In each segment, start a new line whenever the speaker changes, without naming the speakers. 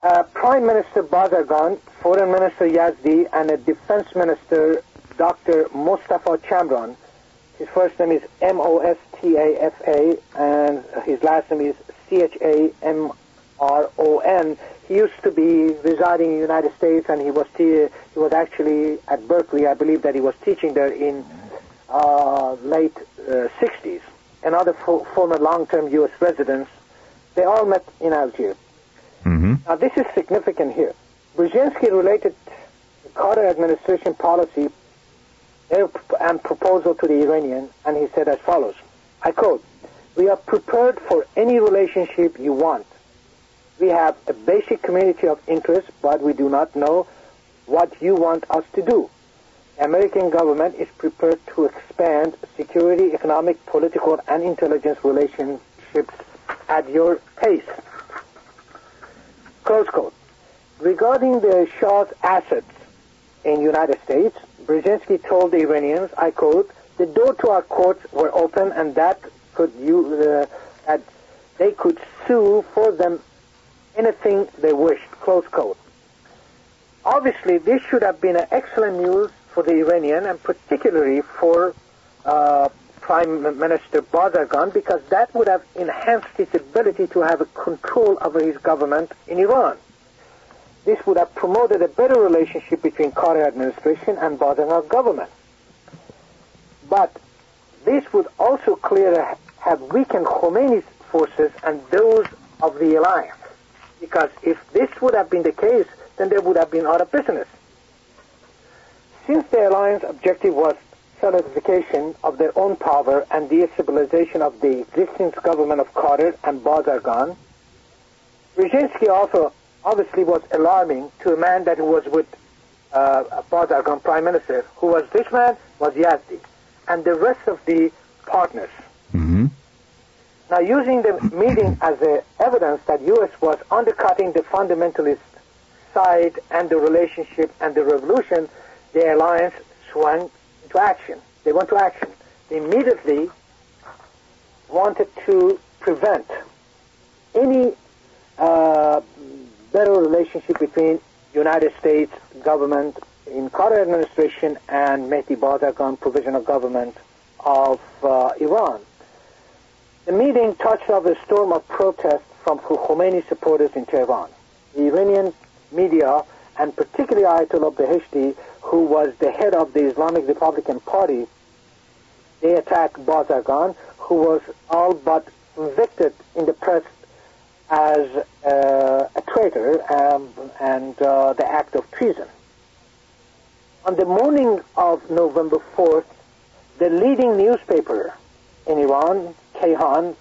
Prime Minister Bazargan, Foreign Minister Yazdi, and a Defense Minister, Dr. Mustafa Chamran. His first name is Mostafa, and his last name is Chamron. He used to be residing in the United States, and he was actually at Berkeley. I believe that he was teaching there in late 60s. Another former long-term U.S. residents. They all met in Algiers.
Mm-hmm.
Now, this is significant here. Brzezinski related the Carter administration policy and proposal to the Iranian, and he said as follows, I quote, "We are prepared for any relationship you want. We have a basic community of interests, but we do not know what you want us to do. The American government is prepared to expand security, economic, political, and intelligence relationships at your pace." Close quote. Regarding the Shah's assets in the United States, Brzezinski told the Iranians, I quote, "The door to our courts were open, and that they could sue for them anything they wished." Close quote. Obviously, this should have been an excellent news for the Iranian, and particularly for Prime Minister Bazargan, because that would have enhanced his ability to have a control over his government in Iran. This would have promoted a better relationship between Carter administration and Bazargan government. But this would also clearly have weakened Khomeini's forces and those of the alliance. Because if this would have been the case, then there would have been other business. Since the alliance objective was solidification of their own power and destabilization of the existing government of Carter and Bazargan, Brzezinski also obviously was alarming to a man that was with Bazargan Prime Minister. Who was this man? Was Yazdi. And the rest of the partners.
Mm-hmm.
Now, using the meeting as evidence that U.S. was undercutting the fundamentalist side and the relationship and the revolution, the alliance swung into action. They went to action. They immediately wanted to prevent any better relationship between United States government in Carter administration and Mehdi Bazargan provisional government of Iran. The meeting touched off a storm of protest from Khomeini supporters in Tehran. The Iranian media, and particularly Ayatollah Beheshti, who was the head of the Islamic Republican Party, they attacked Bazargan, who was all but convicted in the press as a traitor and the act of treason. On the morning of November 4th, the leading newspaper in Iran, Kayhan,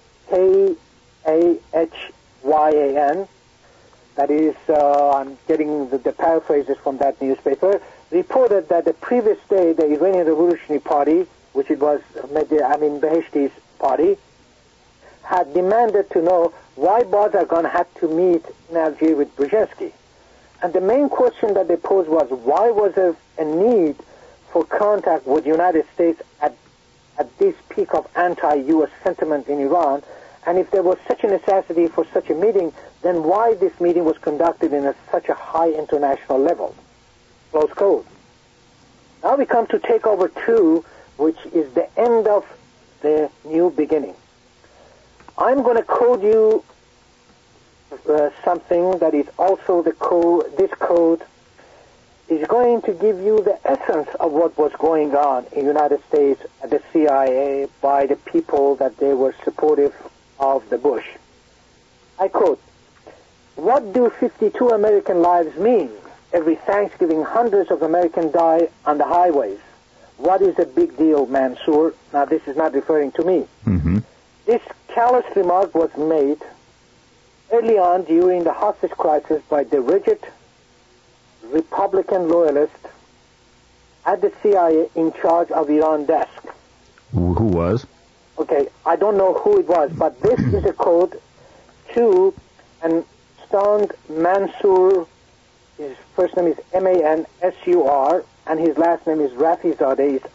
Kahyan, that is, I'm getting the paraphrases from that newspaper, reported that the previous day the Iranian Revolutionary Party, which it was Beheshti's party, had demanded to know why Bazargan had to meet in Algiers with Brzezinski. And the main question that they posed was, why was there a need for contact with the United States at this peak of anti-U.S. sentiment in Iran? And if there was such a necessity for such a meeting, then why this meeting was conducted in such a high international level? Close quote. Now we come to Takeover 2, which is the end of the new beginning. I'm going to code you something that is also the code. This code is going to give you the essence of what was going on in the United States at the CIA by the people that they were supportive of the Bush. I quote, "What do 52 American lives mean? Every Thanksgiving, hundreds of Americans die on the highways. What is the big deal, Mansour?" Now, this is not referring to me.
Mm-hmm.
This callous remark was made early on during the hostage crisis by the rigid Republican loyalist at the CIA in charge of Iran desk.
Who was?
Okay, I don't know who it was, but this is a code to and stunned Mansour. His first name is Mansur, and his last name is Rafizadeh. It's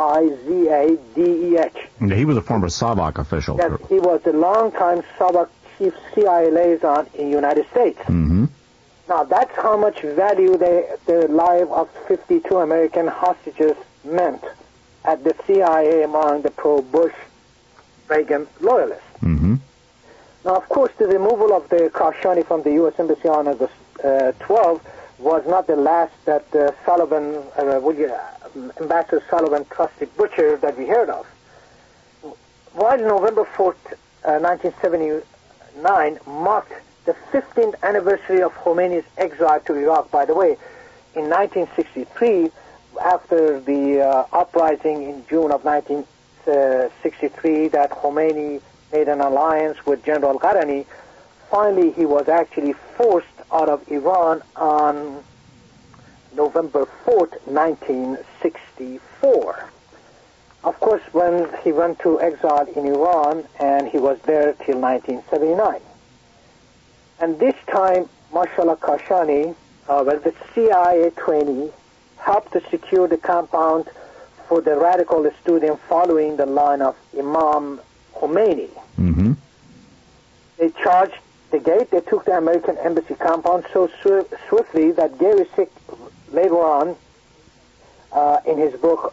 Rafizadeh.
He was a former SAVAK official.
Yes, he was a long-time SAVAK chief CIA liaison in the United States.
Mm-hmm.
Now, that's how much value the life of 52 American hostages meant at the CIA among the pro-Bush Reagan loyalists.
Mm-hmm.
Now, of course, the removal of the Khashoggi from the U.S. Embassy on August 12 was not the last that Ambassador Sullivan trusted butcher that we heard of. While November 4th, 1979 marked the 15th anniversary of Khomeini's exile to Iraq, by the way, in 1963, after the uprising in June of 1963 that Khomeini made an alliance with General Ghani, finally he was actually forced out of Iran on November 4th, 1964. Of course, when he went to exile in Iran, and he was there till 1979. And this time, Mashallah Khashoggi, the CIA trainee, helped to secure the compound for the radical student following the line of Imam Khomeini.
Mm-hmm.
They charged the gate. They took the American embassy compound so swiftly that Gary Sick, later on, in his book,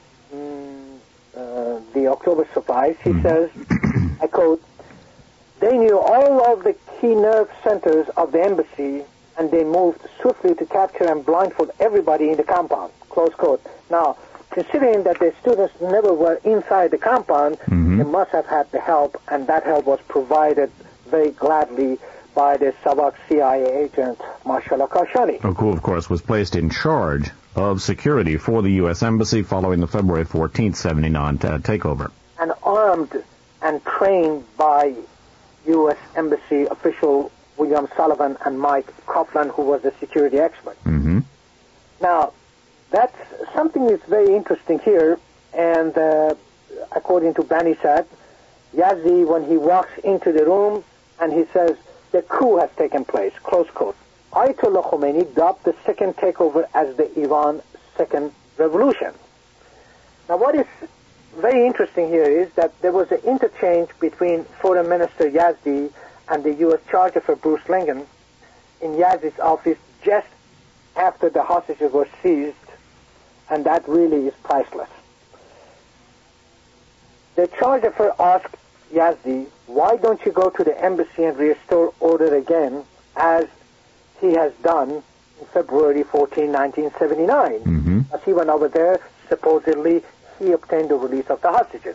The October Surprise, he says, I quote, "They knew all of the key nerve centers of the embassy, and they moved swiftly to capture and blindfold everybody in the compound," close quote. Now, considering that the students never were inside the compound, they must have had the help, and that help was provided very gladly by the Savak CIA agent, Mashallah Khashoggi.
Who, of course, was placed in charge of security for the U.S. Embassy following the February 14th, 79 takeover.
And armed and trained by U.S. Embassy official William Sullivan and Mike Coughlin, who was the security expert.
Mm-hmm.
Now, that's something that's very interesting here, and according to Banisat, Yazdi, when he walks into the room and he says, "The coup has taken place," close quote. Ayatollah Khomeini dubbed the second takeover as the Iran Second Revolution. Now, what is very interesting here is that there was an interchange between Foreign Minister Yazdi and the U.S. charge for Bruce Lincoln in Yazdi's office just after the hostages were seized, and that really is priceless. The chargeofer asked Yazdi, "Why don't you go to the embassy and restore order again, as he has done in February 14, 1979?
Mm-hmm.
As he went over there, supposedly he obtained the release of the hostages."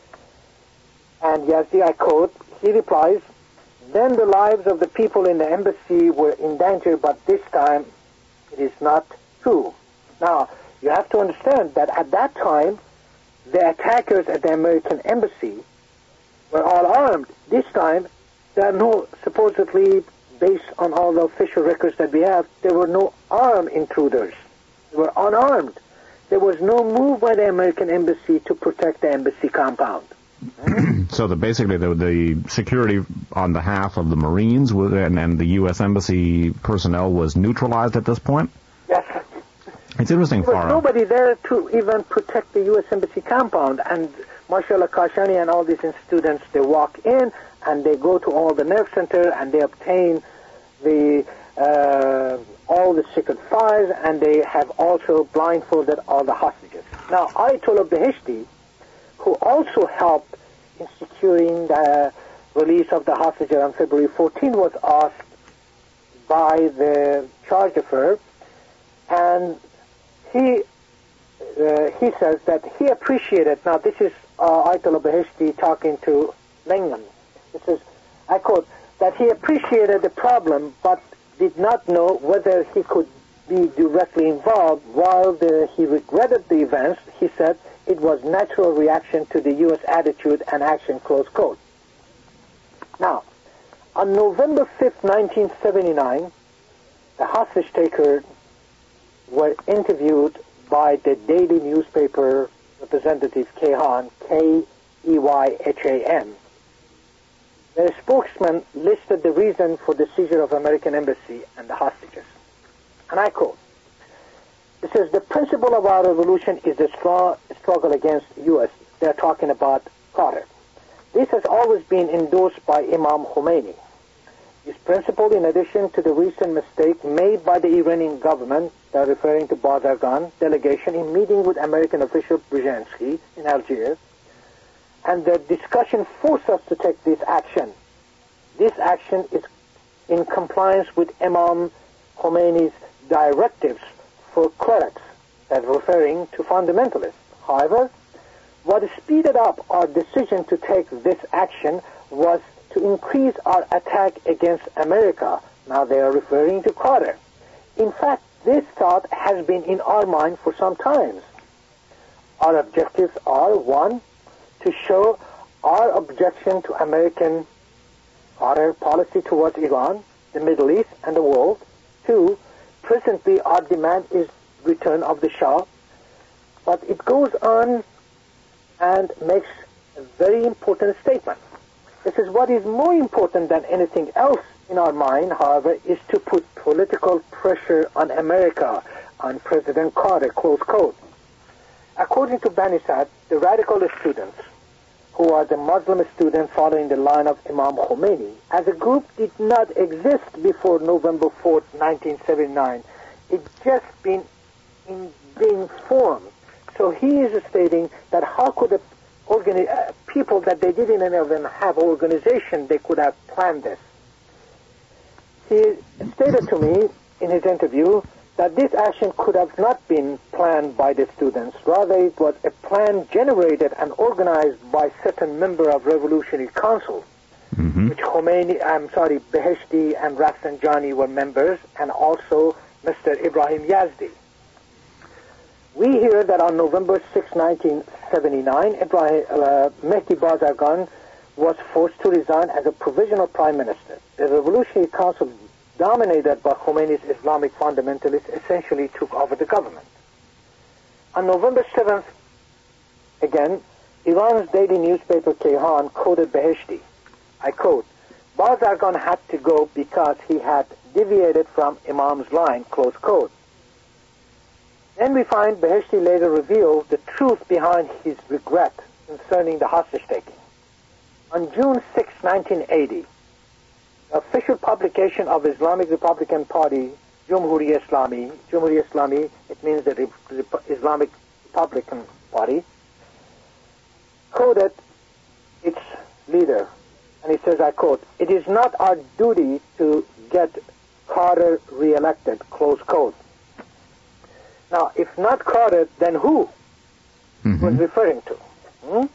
And Yazdi, I quote, he replies, "Then the lives of the people in the embassy were in danger, but this time it is not true." Now, you have to understand that at that time, the attackers at the American embassy were all armed. This time, there are no, supposedly, based on all the official records that we have, there were no armed intruders. They were unarmed. There was no move by the American embassy to protect the embassy compound.
So basically the security on behalf of the Marines and the U.S. Embassy personnel was neutralized at this point?
Yes.
It's interesting,
There was
Farah.
nobody there to even protect the U.S. Embassy compound. And Mashallah Khashoggi and all these students, they walk in and they go to all the nerve center and they obtain the all the secret files, and they have also blindfolded all the hostages. Now, Ayatollah Beheshti, who also helped in securing the release of the hostages on February 14, was asked by the chargeofer, and he says that he appreciated, now this is Ayatollah Beheshti talking to Lincoln. He says, I quote, that he appreciated the problem, but did not know whether he could be directly involved. While he regretted the events, he said it was natural reaction to the U.S. attitude and action, close quote. Now, on November 5th, 1979, the hostage takers were interviewed by the daily newspaper representative Kayhan, K-E-Y-H-A-N. Their spokesman listed the reason for the seizure of American embassy and the hostages. And I quote, it says, "The principle of our revolution is the struggle against the U.S. They're talking about Carter. This has always been endorsed by Imam Khomeini. This principle, in addition to the recent mistake made by the Iranian government, referring to Bazargan delegation in meeting with American official Brzezinski in Algiers, and the discussion forced us to take this action. This action is in compliance with Imam Khomeini's directives for clerics, that referring to fundamentalists. However, what speeded up our decision to take this action was to increase our attack against America. Now they are referring to Carter. In fact, this thought has been in our mind for some time. Our objectives are, 1, to show our objection to American Carter policy towards Iran, the Middle East, and the world. 2, presently our demand is return of the Shah. But it goes on and makes a very important statement. This is what is more important than anything else in our mind, however, is to put political pressure on America, on President Carter, close quote. According to Banisat, the radical students, who are the Muslim students following the line of Imam Khomeini, as a group did not exist before November 4th, 1979. It's just been being formed. So he is stating that how could the people that they didn't even have organization, they could have planned this. He stated to me in his interview that this action could have not been planned by the students. Rather, it was a plan generated and organized by certain member of Revolutionary Council, which Beheshti and Rafsanjani were members, and also Mr. Ibrahim Yazdi. We hear that on November 6, 1979, Mehdi Bazargan was forced to resign as a provisional prime minister. The Revolutionary Council, dominated by Khomeini's Islamic fundamentalists, essentially took over the government. On November 7th, again, Iran's daily newspaper Kayhan quoted Beheshti. I quote, "Bazargan had to go because he had deviated from Imam's line," close quote. Then we find Beheshti later revealed the truth behind his regret concerning the hostage-taking. On June 6, 1980, the official publication of Islamic Republican Party, Jumhuri Islami, it means the Islamic Republican Party, quoted its leader, and he says, I quote, "It is not our duty to get Carter re-elected," close quote. Now, if not Carter, then who was referring to?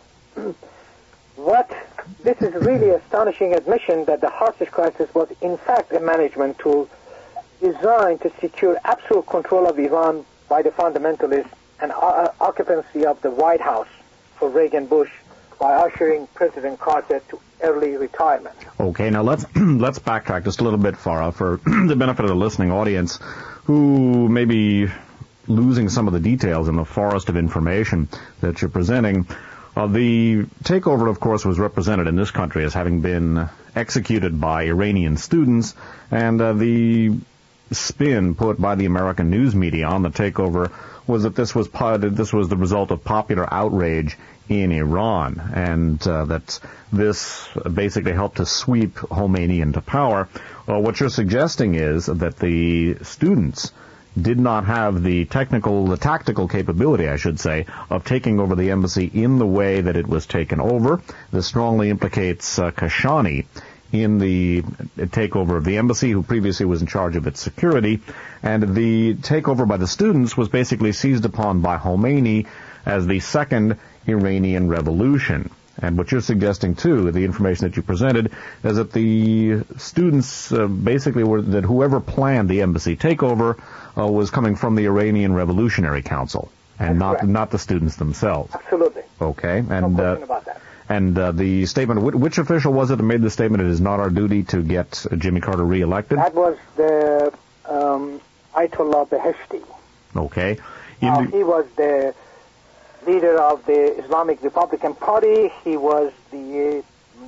This is really astonishing admission that the hostage crisis was in fact a management tool designed to secure absolute control of Iran by the fundamentalists and occupancy of the White House for Reagan Bush by ushering President Carter to early retirement.
Okay, now let's backtrack just a little bit, Farah, for the benefit of the listening audience who may be losing some of the details in the forest of information that you're presenting. The takeover, of course, was represented in this country as having been executed by Iranian students, and the spin put by the American news media on the takeover was that this was the result of popular outrage in Iran, and that this basically helped to sweep Khomeini into power. What you're suggesting is that the students did not have the tactical capability, I should say, of taking over the embassy in the way that it was taken over. This strongly implicates Kashani in the takeover of the embassy, who previously was in charge of its security, and the takeover by the students was basically seized upon by Khomeini as the second Iranian revolution. And what you're suggesting, too, the information that you presented, is that the students basically were that whoever planned the embassy takeover was coming from the Iranian Revolutionary Council, and not the students themselves.
Absolutely.
Okay. And,
no question about that.
And the statement, which official was it that made the statement, it is not our duty to get Jimmy Carter reelected?
That was the Ayatollah Beheshti.
Okay.
He was the leader of the Islamic Republican Party. He was the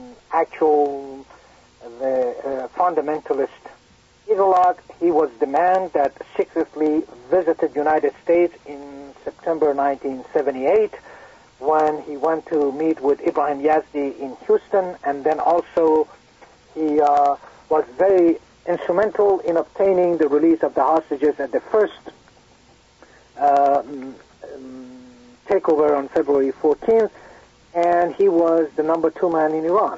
actual fundamentalist ideologue. He was the man that secretly visited the United States in September 1978 when he went to meet with Ibrahim Yazdi in Houston, and then also he was very instrumental in obtaining the release of the hostages at the first takeover on February 14th, and he was the number 2 man in Iran.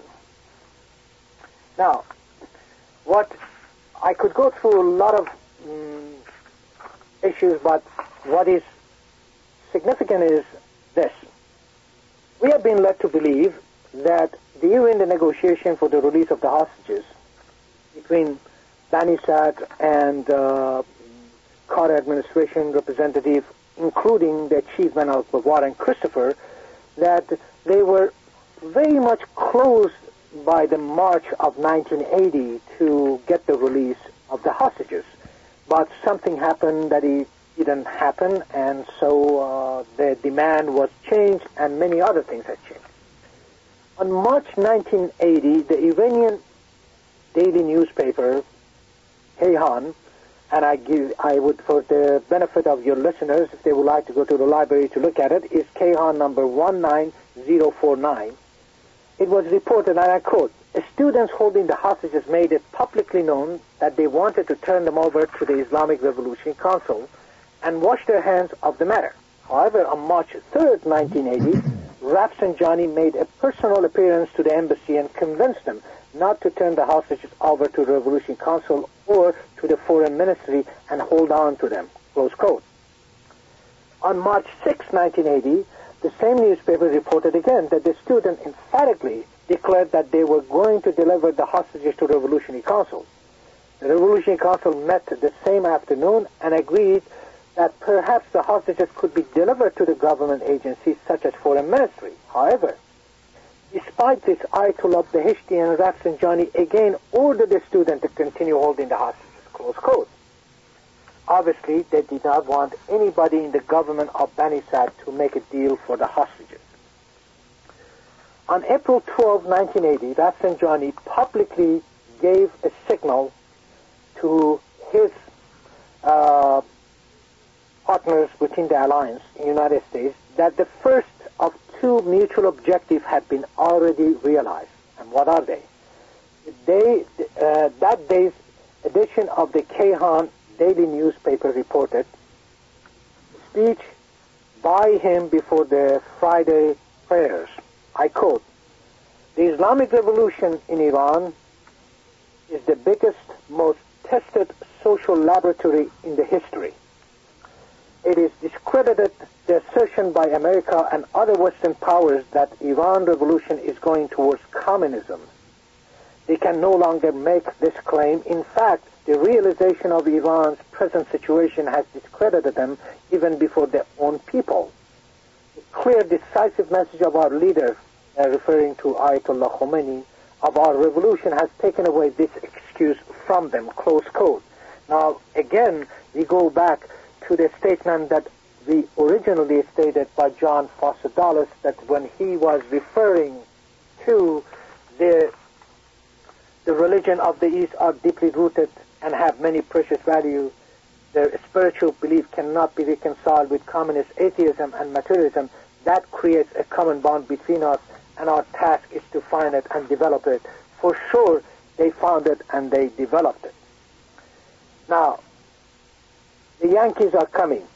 Now, I could go through a lot of issues, but what is significant is this. We have been led to believe that during the negotiation for the release of the hostages between Bani Sad and Carter administration representative, including the chief men of Bawar and Christopher, that they were very much close by the March of 1980 to get the release of the hostages. But something happened that it didn't happen, and so the demand was changed, and many other things had changed. On March 1980, the Iranian daily newspaper, Kayhan, and I would, for the benefit of your listeners, if they would like to go to the library to look at it, is Kayhan number 19049. It was reported, and I quote, students holding the hostages made it publicly known that they wanted to turn them over to the Islamic Revolutionary Council and wash their hands of the matter. However, on March 3rd, 1980, Rafsanjani made a personal appearance to the embassy and convinced them not to turn the hostages over to the Revolutionary Council or to the Foreign Ministry and hold on to them, close quote. On March 6, 1980, the same newspaper reported again that the student emphatically declared that they were going to deliver the hostages to the Revolutionary Council. The Revolutionary Council met the same afternoon and agreed that perhaps the hostages could be delivered to the government agencies such as Foreign Ministry. However, despite this, Ayatollah Beheshti and Rafsanjani again ordered the student to continue holding the hostages, close quote. Obviously, they did not want anybody in the government of Bani Sad to make a deal for the hostages. On April 12, 1980, Rafsanjani publicly gave a signal to his partners within the alliance in the United States that the first of 2 mutual objectives had been already realized. And what are they? That day's edition of the Kayhan daily newspaper reported speech by him before the Friday prayers. I quote, "The Islamic Revolution in Iran is the biggest, most tested social laboratory in the history. It is discredited the assertion by America and other Western powers that Iran revolution is going towards communism. They can no longer make this claim. In fact, the realization of Iran's present situation has discredited them even before their own people. The clear, decisive message of our leader, referring to Ayatollah Khomeini, of our revolution has taken away this excuse from them," close quote. Now, again, we go back to the statement that we originally stated by John Foster Dulles, that when he was referring to the religion of the East are deeply rooted and have many precious values, their spiritual belief cannot be reconciled with communist atheism and materialism. That creates a common bond between us, and our task is to find it and develop it. For sure, they found it and they developed it. Now, the Yankees are coming.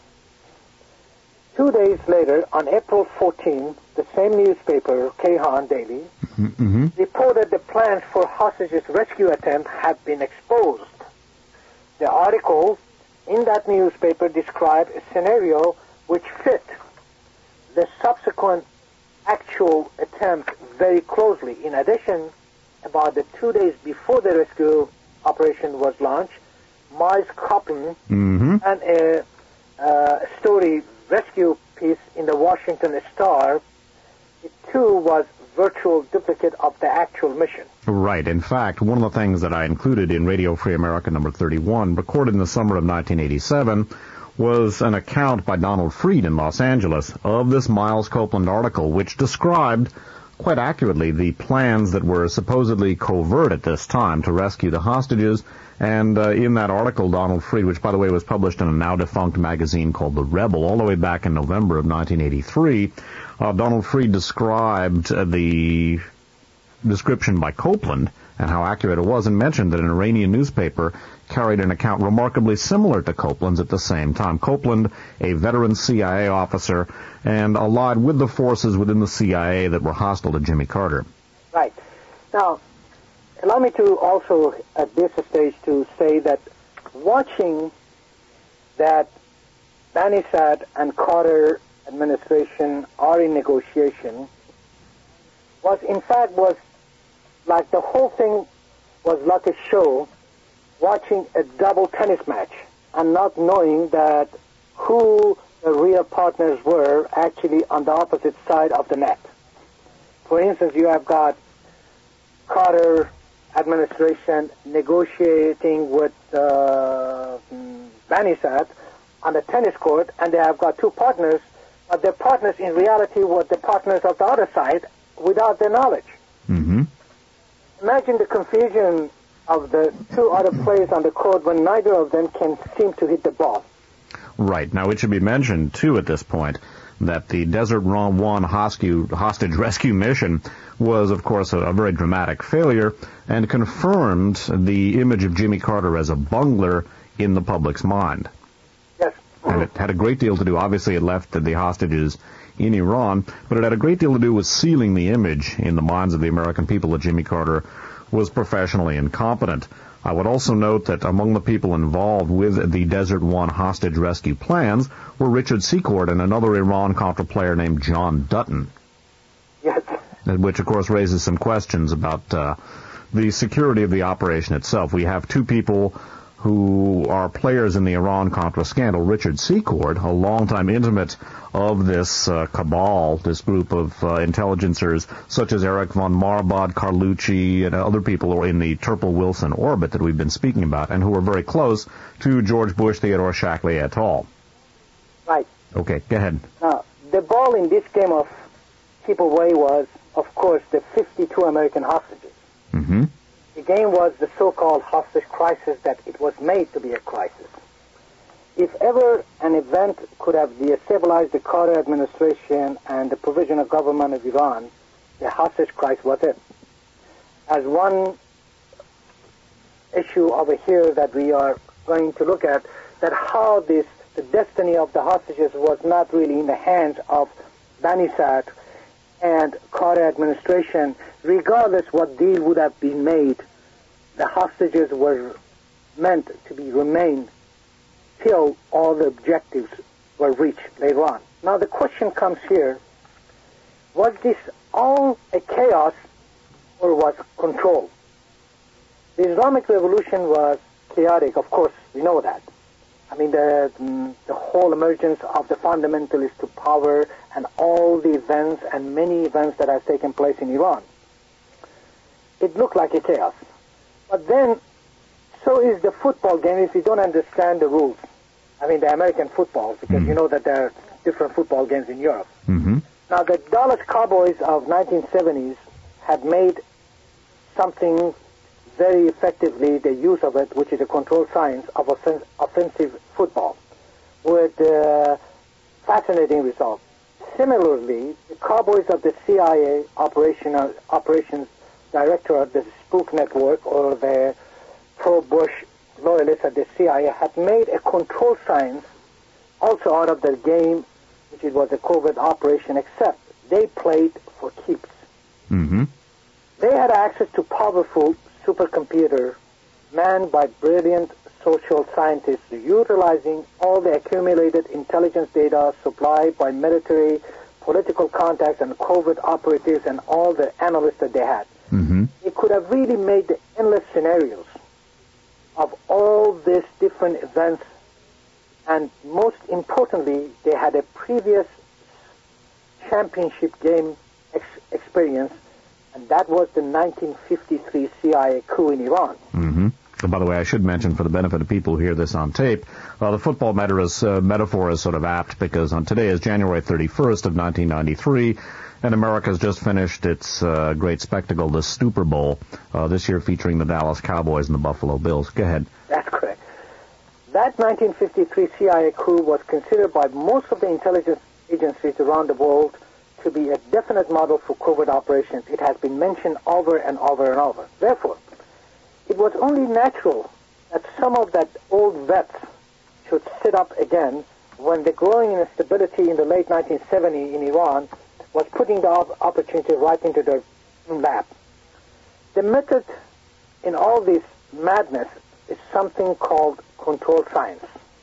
2 days later, on April 14, the same newspaper, Kayhan Daily, reported the plans for hostages rescue attempt had been exposed. The article in that newspaper described a scenario which fit the subsequent actual attempt very closely. In addition, about the 2 days before the rescue operation was launched, Miles Copeland and a story rescue piece in the Washington Star, it too was virtual duplicate of the actual mission.
Right. In fact, one of the things that I included in Radio Free America number 31, recorded in the summer of 1987, was an account by Donald Freed in Los Angeles of this Miles Copeland article, which described quite accurately the plans that were supposedly covert at this time to rescue the hostages. And in that article, Donald Freed, which, by the way, was published in a now-defunct magazine called The Rebel all the way back in November of 1983, Donald Freed described the description by Copeland and how accurate it was, and mentioned that an Iranian newspaper carried an account remarkably similar to Copeland's at the same time. Copeland, a veteran CIA officer, and allied with the forces within the CIA that were hostile to Jimmy Carter.
Right. Now, allow me to also, at this stage, to say that watching that Bannisat and Carter administration are in negotiation was like the whole thing was like a show, watching a double tennis match and not knowing that who the real partners were actually on the opposite side of the net. For instance, you have got Carter administration negotiating with Bannisat on the tennis court, and they have got two partners, but their partners in reality were the partners of the other side without their knowledge.
Mm-hmm.
Imagine the confusion of the two other players on the court when neither of them can seem to hit the ball.
Right. Now, it should be mentioned, too, at this point, that the Desert One hostage rescue mission was, of course, a very dramatic failure and confirmed the image of Jimmy Carter as a bungler in the public's mind.
Yes.
And it had a great deal to do, obviously it left the hostages in Iran, but it had a great deal to do with sealing the image in the minds of the American people that Jimmy Carter was professionally incompetent. I would also note that among the people involved with the Desert One hostage rescue plans were Richard Secord and another Iran-Contra player named John Dutton.
Yes.
Which, of course, raises some questions about the security of the operation itself. We have two people who are players in the Iran-Contra scandal. Richard Secord, a longtime intimate of this cabal, this group of intelligencers, such as Eric von Marbod, Carlucci, and other people in the Turple-Wilson orbit that we've been speaking about, and who were very close to George Bush, Theodore Shackley et al.
Right.
Okay, go ahead.
Now, the ball in this game of keep away was, of course, the 52 American hostages.
Mm-hmm.
The game was the so-called hostage crisis that it was made to be a crisis. If ever an event could have destabilized the Carter administration and the provisional government of Iran, the hostage crisis was it. As one issue over here that we are going to look at, that how the destiny of the hostages was not really in the hands of Bannisat and Carter administration, regardless what deal would have been made, the hostages were meant to remain till all the objectives were reached later on. Now the question comes here, was this all a chaos or was control? The Islamic Revolution was chaotic, of course, we know that. I mean, the whole emergence of the fundamentalists to power and all the events and many events that have taken place in Iran. It looked like a chaos. But then, so is the football game if you don't understand the rules. I mean, the American football, because you know that there are different football games in Europe.
Mm-hmm.
Now, the Dallas Cowboys of 1970s had made something very effectively, the use of it, which is a controlled science of offensive football, with fascinating results. Similarly, the Cowboys of the CIA operations director of the Spook Network, or the pro-Bush loyalists at the CIA, had made a controlled science also out of the game, which it was a covert operation, except they played for keeps.
Mm-hmm.
They had access to powerful supercomputer manned by brilliant social scientists utilizing all the accumulated intelligence data supplied by military, political contacts, and covert operatives and all the analysts that they had.
Mm-hmm.
It could have really made the endless scenarios of all these different events, and most importantly, they had a previous championship game experience, and that was the 1953 CIA coup in Iran.
Mm-hmm. And by the way, I should mention, for the benefit of people who hear this on tape, the football metaphor is sort of apt, because on today is January 31st of 1993, and America's just finished its great spectacle, the Super Bowl, this year featuring the Dallas Cowboys and the Buffalo Bills. Go ahead.
That's correct. That 1953 CIA coup was considered by most of the intelligence agencies around the world to be a definite model for covert operations. It has been mentioned over and over and over. Therefore, was only natural that some of that old vets should sit up again when the growing instability in the late 1970s in Iran was putting the opportunity right into their lap. The method in all this madness is something called control science.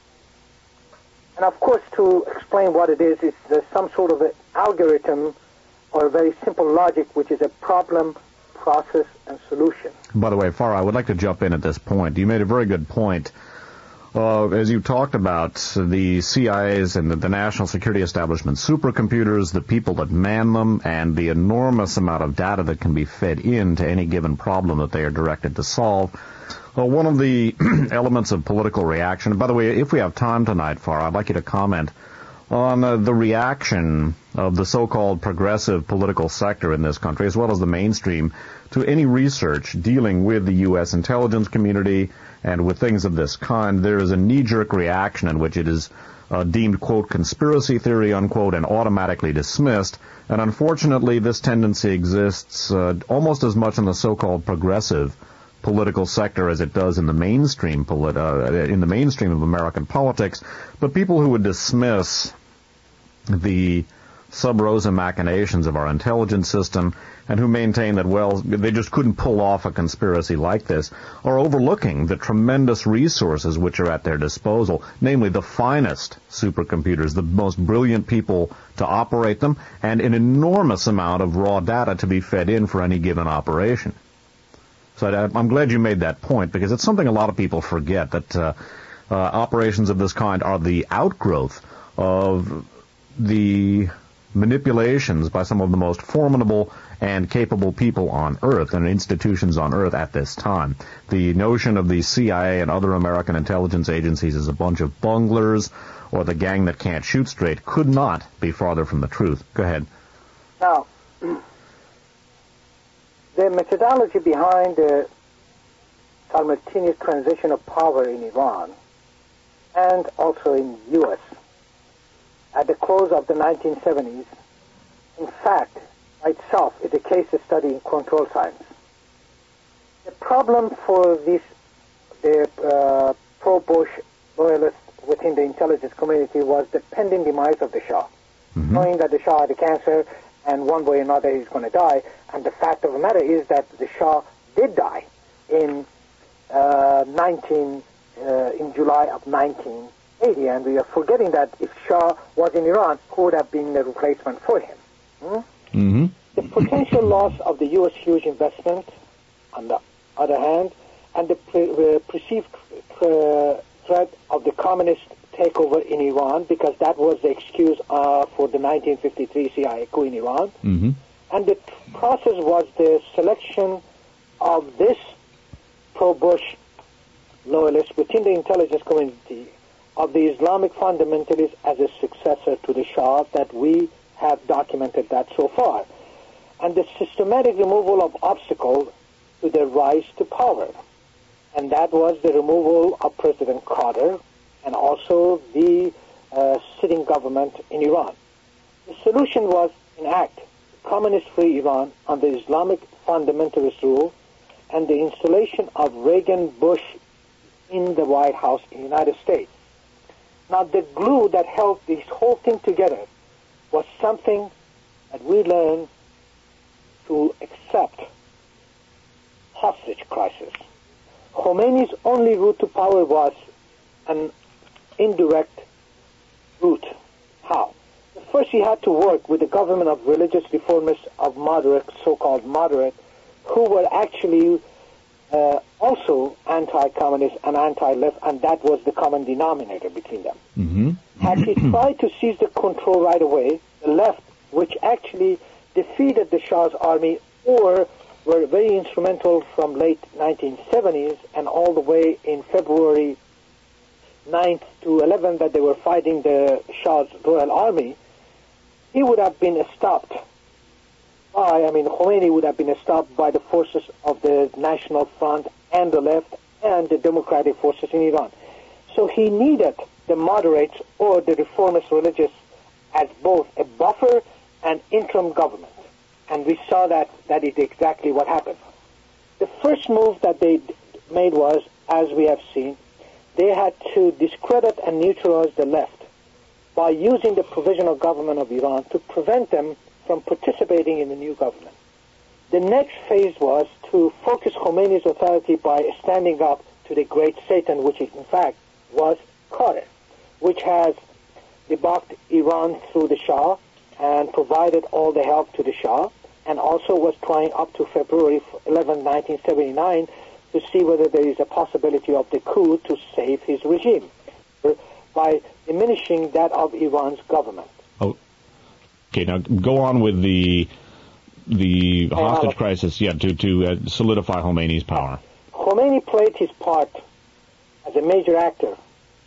And of course, to explain what it is some sort of an algorithm or a very simple logic, which is a problem, process, and solution.
By the way, Farah, I would like to jump in at this point. You made a very good point. As you talked about the CIA's and the national security establishment supercomputers, the people that man them, and the enormous amount of data that can be fed into any given problem that they are directed to solve. One of the elements of political reaction, by the way, if we have time tonight, Farah, I'd like you to comment on the reaction of the so-called progressive political sector in this country, as well as the mainstream, to any research dealing with the U.S. intelligence community and with things of this kind. There is a knee-jerk reaction in which it is deemed, quote, conspiracy theory, unquote, and automatically dismissed. And unfortunately, this tendency exists almost as much in the so-called progressive political sector as it does in the mainstream of American politics. But people who would dismiss the sub rosa machinations of our intelligence system and who maintain that, well, they just couldn't pull off a conspiracy like this, are overlooking the tremendous resources which are at their disposal, namely the finest supercomputers, the most brilliant people to operate them, and an enormous amount of raw data to be fed in for any given operation. So I'm glad you made that point, because it's something a lot of people forget, that operations of this kind are the outgrowth of the manipulations by some of the most formidable and capable people on Earth and institutions on Earth at this time. The notion of the CIA and other American intelligence agencies as a bunch of bunglers or the gang that can't shoot straight could not be farther from the truth. Go ahead.
Now, the methodology behind the simultaneous transition of power in Iran and also in the U.S. at the close of the 1970s, in fact, by itself is a case study in control science. The problem for the pro-Bush loyalists within the intelligence community was the pending demise of the Shah. Mm-hmm. Knowing that the Shah had a cancer and one way or another he's going to die, and the fact of the matter is that the Shah did die in July of 1980, and we are forgetting that if Shah was in Iran, who would have been the replacement for him? Mm-hmm. The potential loss of the U.S. huge investment, on the other hand, and the perceived threat of the communist takeover in Iran, because that was the excuse for the 1953 CIA coup in Iran. Mm-hmm. And the process was the selection of this pro-Bush loyalists within the intelligence community of the Islamic fundamentalists as a successor to the Shah, that we have documented that so far. And the systematic removal of obstacles to their rise to power. And that was the removal of President Carter and also the sitting government in Iran. The solution was enact communist-free Iran under Islamic fundamentalist rule and the installation of Reagan-Bush in the White House in the United States. Now, the glue that held this whole thing together was something that we learned to accept: hostage crisis. Khomeini's only route to power was an indirect route. How? First, he had to work with the government of religious reformists of moderate, so-called moderate, who were actually also anti-communist and anti-left, and that was the common denominator between them. Mm-hmm. Had he tried to seize the control right away, the left, which actually defeated the Shah's army or were very instrumental from late 1970s and all the way in February 9th to 11th that they were fighting the Shah's royal army, he would have been stopped Khomeini would have been stopped by the forces of the National Front and the left and the democratic forces in Iran. So he needed the moderates or the reformist religious as both a buffer and interim government. And we saw that is exactly what happened. The first move that they made was, as we have seen, they had to discredit and neutralize the left by using the provisional government of Iran to prevent them from participating in the new government. The next phase was to focus Khomeini's authority by standing up to the great Satan, which in fact was Carter, which has debauched Iran through the Shah and provided all the help to the Shah, and also was trying up to February 11, 1979, to see whether there is a possibility of the coup to save his regime by diminishing that of Iran's government.
Oh, okay. Now go on with the hostage crisis. Yeah, to solidify Khomeini's power.
Khomeini played his part as a major actor,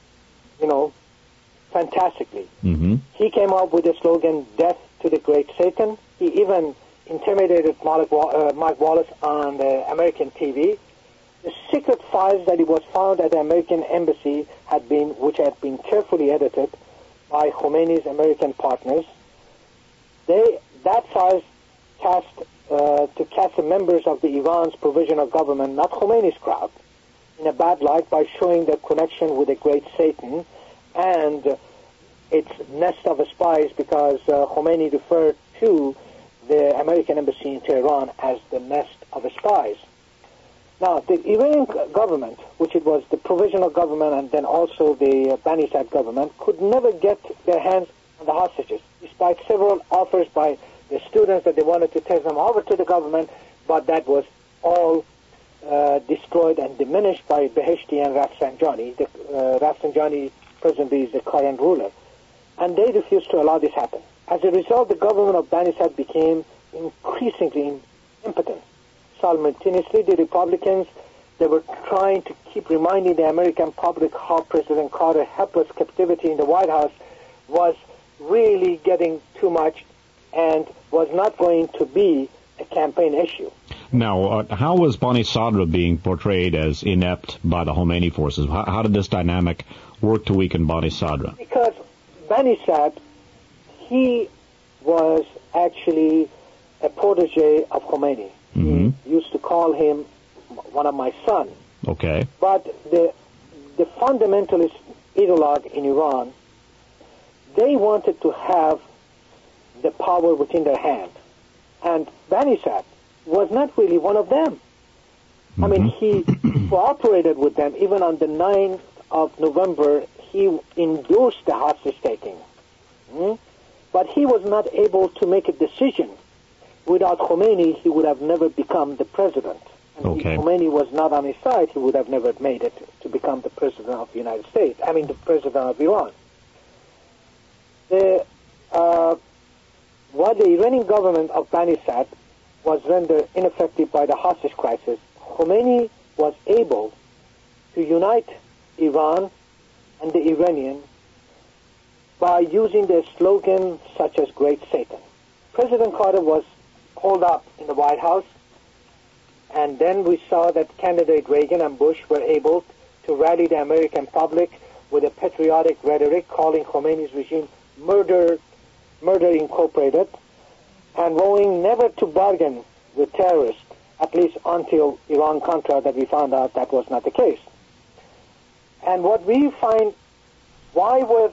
fantastically.
Mm-hmm.
He came up with the slogan, "Death to the Great Satan." He even intimidated Mike Wallace on the American TV. The secret files that it was found at the American embassy which had been carefully edited by Khomeini's American partners. That files cast the members of the Iran's provisional government, not Khomeini's crowd, in a bad light by showing their connection with the great Satan and its nest of spies, because Khomeini referred to the American embassy in Tehran as the nest of spies. Now, the Iranian government, which it was the provisional government and then also the Bani Sad government, could never get their hands on the hostages, despite several offers by the students that they wanted to take them over to the government, but that was all destroyed and diminished by Beheshti and Rafsanjani. Rafsanjani presently is the current ruler. And they refused to allow this happen. As a result, the government of Bani Sad became increasingly impotent. Simultaneously, the Republicans, they were trying to keep reminding the American public how President Carter's helpless captivity in the White House was really getting too much and was not going to be a campaign issue.
Now, how was Bani Sadr being portrayed as inept by the Khomeini forces? How did this dynamic work to weaken Bani Sadr?
Because Bani Sadr, he was actually a protege of Khomeini.
Mm-hmm.
He used to call him one of my sons.
Okay.
But the fundamentalist ideologue in Iran, they wanted to have the power within their hand. And Bani Sadr was not really one of them.
Mm-hmm.
I mean, he cooperated with them. Even on the 9th of November, he endorsed the hostage-taking. But he was not able to make a decision. Without Khomeini, he would have never become the president. And
okay.
if Khomeini was not on his side, he would have never made it to become the president of the United States. I mean, the president of Iran. While the Iranian government of Bani Sadr was rendered ineffective by the hostage crisis, Khomeini was able to unite Iran and the Iranian by using their slogan such as Great Satan. President Carter was holed up in the White House, and then we saw that candidate Reagan and Bush were able to rally the American public with a patriotic rhetoric calling Khomeini's regime murder incorporated, and vowing never to bargain with terrorists, at least until Iran-Contra, that we found out that was not the case. And what we find, why was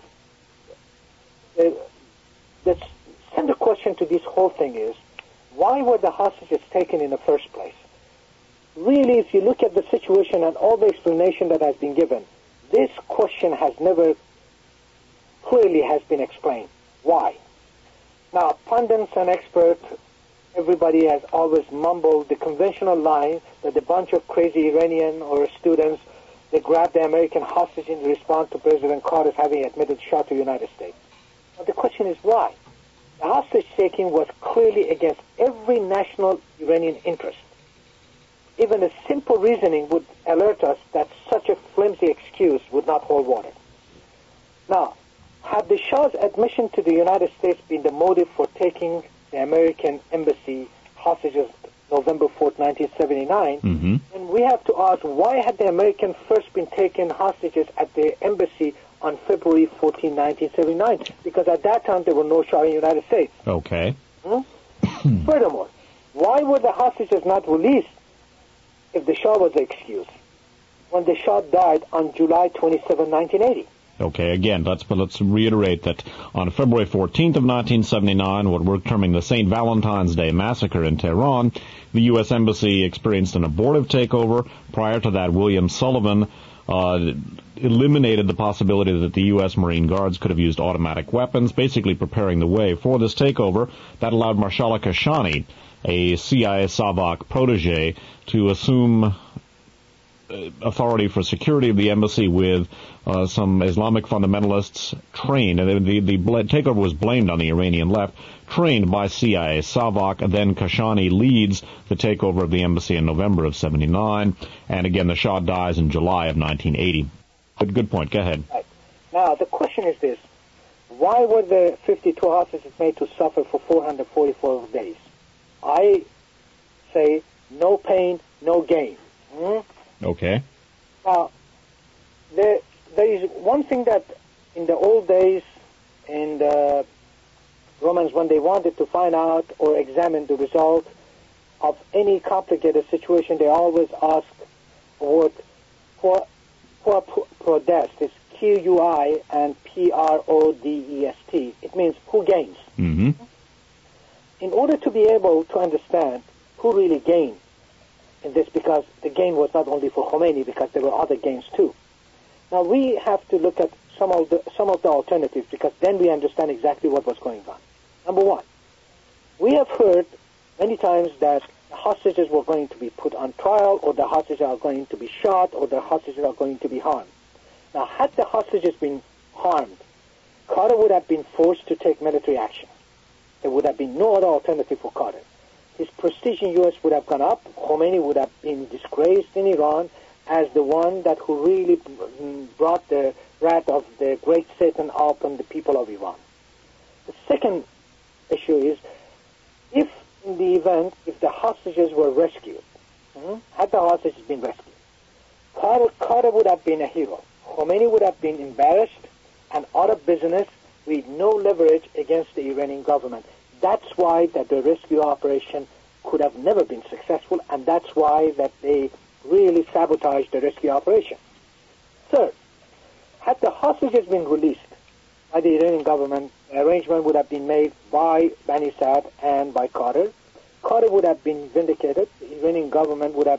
the central question to this whole thing is, why were the hostages taken in the first place? Really, if you look at the situation and all the explanation that has been given, this question has never clearly has been explained. Why? Now, pundits and experts, everybody has always mumbled the conventional line that a bunch of crazy Iranian or students, they grabbed the American hostage in response to President Carter's having admitted Shah to the United States. But the question is why? The hostage-taking was clearly against every national Iranian interest. Even a simple reasoning would alert us that such a flimsy excuse would not hold water. Now, had the Shah's admission to the United States been the motive for taking the American embassy hostages November 4th, 1979, then we have to ask, why had the Americans first been taken hostages at the embassy on February 14, 1979? Because at that time, there were no Shah in the United States.
Okay.
Furthermore, why were the hostages not released if the Shah was excused? when the Shah died on July 27, 1980.
Okay, again, let's reiterate that on February 14th of 1979, what we're terming the St. Valentine's Day Massacre in Tehran, the U.S. Embassy experienced an abortive takeover. Prior to that, William Sullivan eliminated the possibility that the U.S. Marine Guards could have used automatic weapons, basically preparing the way for this takeover. That allowed Marshala Kashani, a CIA Savak protege, to assume authority for security of the embassy with some Islamic fundamentalists trained, and the takeover was blamed on the Iranian left, trained by CIA Savak. Then Kashani leads the takeover of the embassy in November of 79, and again the Shah dies in July of 1980. Good point. Go ahead.
Right. Now, the question is this. Why were the 52 hostages made to suffer for 444 days? I say no pain, no gain.
Okay.
Now, there is one thing that in the old days, in the Romans, when they wanted to find out or examine the result of any complicated situation, they always ask what prodest. It's Q-U-I and P-R-O-D-E-S-T. It means who gains.
Mm-hmm.
In order to be able to understand who really gained in this, because the gain was not only for Khomeini, because there were other gains too. Now we have to look at some of the alternatives, because then we understand exactly what was going on. Number one, we have heard many times that the hostages were going to be put on trial, or the hostages are going to be shot, or the hostages are going to be harmed. Now, had the hostages been harmed, Carter would have been forced to take military action. There would have been no other alternative for Carter. His prestige in U.S. would have gone up. Khomeini would have been disgraced in Iran as the one that who really brought the wrath of the great Satan upon the people of Iran. The second issue is, if in the event, if the hostages were rescued, had the hostages been rescued, Carter would have been a hero. Khomeini would have been embarrassed and out of business with no leverage against the Iranian government. That's why that the rescue operation could have never been successful, and that's why that they really sabotaged the rescue operation. Third, had the hostages been released by the Iranian government, the arrangement would have been made by Bani Saad and by Carter. Carter would have been vindicated. The Iranian government would have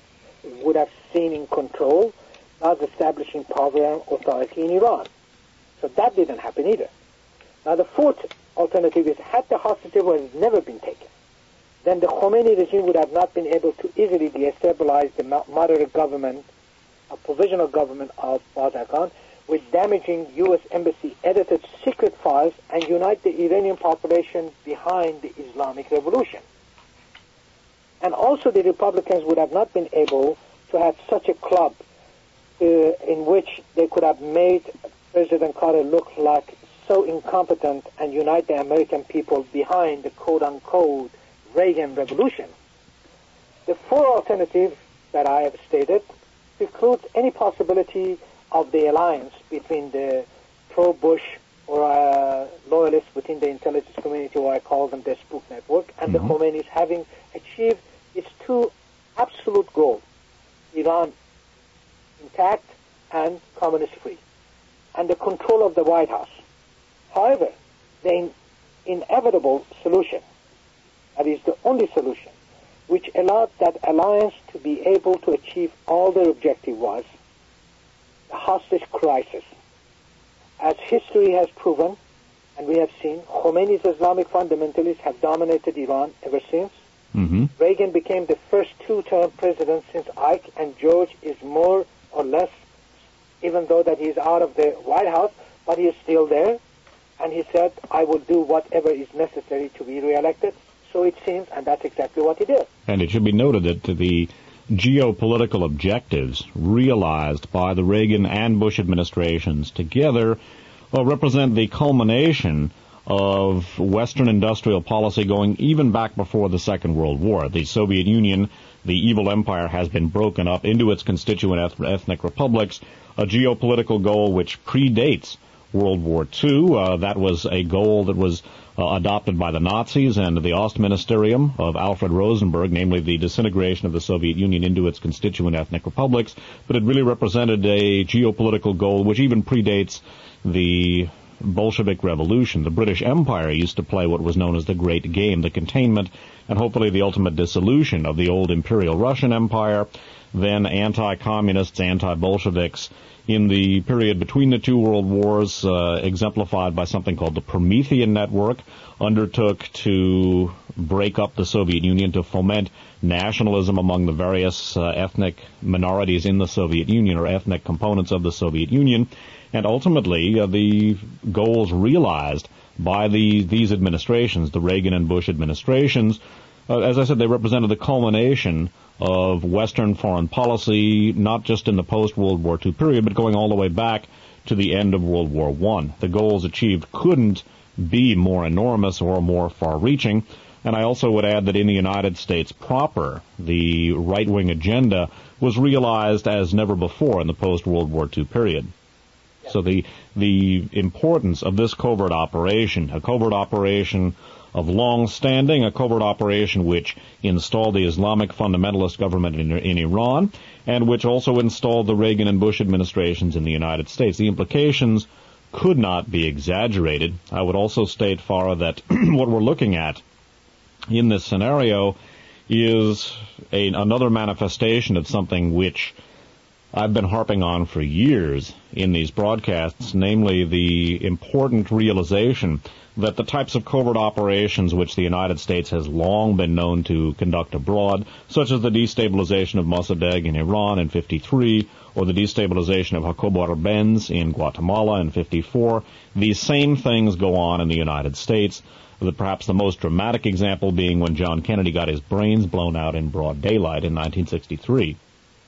seen in control, thus establishing power and authority in Iran. So that didn't happen either. Now the fourth alternative is, had the hostages never been taken, then the Khomeini regime would have not been able to easily destabilize the moderate government, a provisional government of Barzakhan, with damaging U.S. Embassy edited secret files and unite the Iranian population behind the Islamic Revolution. And also the Republicans would have not been able to have such a club in which they could have made President Carter look like so incompetent and unite the American people behind the quote-unquote Reagan Revolution. The four alternatives that I have stated preclude any possibility of the alliance between the pro-Bush or loyalists within the intelligence community, or I call them the spook network, and the Khomeinis having achieved its two absolute goals, Iran intact and communist-free, and the control of the White House. However, the inevitable solution, that is the only solution, which allowed that alliance to be able to achieve all their objective, was the hostage crisis. As history has proven, and we have seen, Khomeini's Islamic fundamentalists have dominated Iran ever since. Reagan became the first two-term president since Ike, and George is more or less, even though that he's out of the White House, but he is still there. And he said, I will do whatever is necessary to be reelected. So it seems, and that's exactly what he did.
And it should be noted that the geopolitical objectives realized by the Reagan and Bush administrations together represent the culmination of Western industrial policy going even back before the Second World War. The Soviet Union, the evil empire, has been broken up into its constituent ethnic republics, a geopolitical goal which predates World War II. That was a goal that was adopted by the Nazis and the Ostministerium of Alfred Rosenberg, namely the disintegration of the Soviet Union into its constituent ethnic republics, but it really represented a geopolitical goal which even predates the Bolshevik Revolution. The British Empire used to play what was known as the Great Game, the containment and hopefully the ultimate dissolution of the old Imperial Russian Empire, then anti-communists, anti-Bolsheviks, in the period between the two world wars, exemplified by something called the Promethean Network, undertook to break up the Soviet Union, to foment nationalism among the various ethnic minorities in the Soviet Union, or ethnic components of the Soviet Union, and ultimately the goals realized by these administrations, the Reagan and Bush administrations, as I said, they represented the culmination of Western foreign policy, not just in the post-World War II period, but going all the way back to the end of World War I. The goals achieved couldn't be more enormous or more far-reaching, and I also would add that in the United States proper, the right-wing agenda was realized as never before in the post-World War II period. So the importance of this covert operation, a covert operation of long standing, a covert operation which installed the Islamic fundamentalist government in Iran, and which also installed the Reagan and Bush administrations in the United States. The implications could not be exaggerated. I would also state, Farah, that what we're looking at in this scenario is another manifestation of something which I've been harping on for years in these broadcasts, namely the important realization that the types of covert operations which the United States has long been known to conduct abroad, such as the destabilization of Mossadegh in Iran in 1953, or the destabilization of Jacobo Arbenz in Guatemala in 1954, these same things go on in the United States, perhaps the most dramatic example being when John Kennedy got his brains blown out in broad daylight in 1963.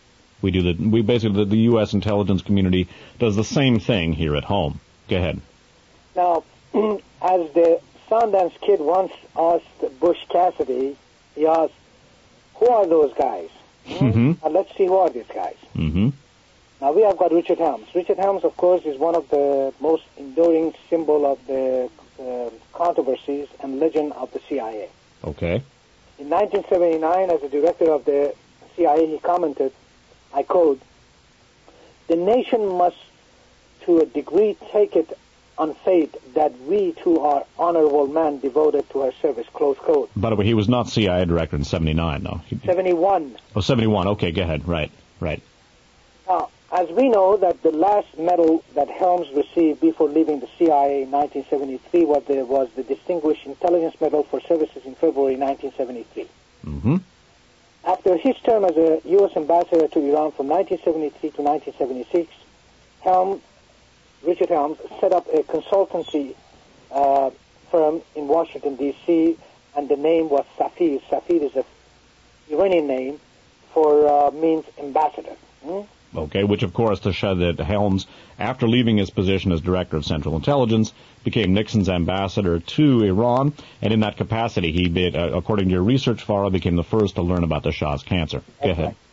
The U.S. intelligence community does the same thing here at home. Go ahead.
Now, as the Sundance Kid once asked Bush Cassidy, he asked, who are those guys?
Mm-hmm.
Let's see who are these guys.
Mm-hmm.
Now, we have got Richard Helms. Richard Helms, of course, is one of the most enduring symbol of the controversies and legend of the CIA.
Okay.
In 1979, as the director of the CIA, he commented, I quote, "The nation must, to a degree, take it on faith that we, too, are honorable men devoted to her service," close quote.
By the way, he was not CIA director in 79, no?
71.
Oh, 71. Okay, go ahead. Right.
Now, as we know that the last medal that Helms received before leaving the CIA in 1973 was the Distinguished Intelligence Medal for Services in February 1973.
Mm-hmm.
After his term as a U.S. ambassador to Iran from 1973 to 1976, Richard Helms set up a consultancy firm in Washington, D.C., and the name was Safir. Safir is an Iranian name for means ambassador.
Okay, which of course to show that Helms, after leaving his position as Director of Central Intelligence, became Nixon's ambassador to Iran, and in that capacity he, according to your research, Farah, became the first to learn about the Shah's cancer. Go ahead.